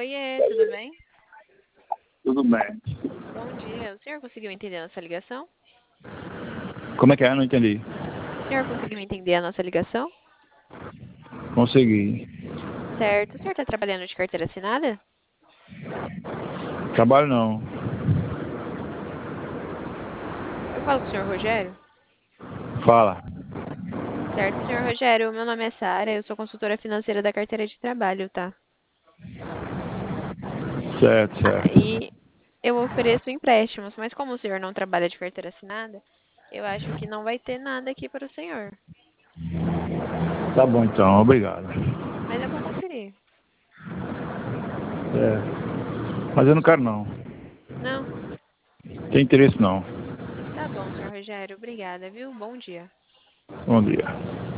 Oiê, tudo bem? Tudo bem. Bom dia. O senhor conseguiu entender a nossa ligação? Como é que é? Não entendi. O senhor conseguiu entender a nossa ligação? Consegui. Certo. O senhor está trabalhando de carteira assinada? Trabalho não. Eu falo com o senhor Rogério? Fala. Certo, senhor Rogério. Meu nome é Sara, eu sou consultora financeira da carteira de trabalho, tá? Certo, certo. Aí eu ofereço empréstimos, mas como o senhor não trabalha de carteira assinada, eu acho que não vai ter nada aqui para o senhor. Tá bom então, obrigado. Mas eu vou conferir. Mas eu não quero não. Não? Tem interesse não. Tá bom, senhor Rogério. Obrigada, viu? Bom dia. Bom dia.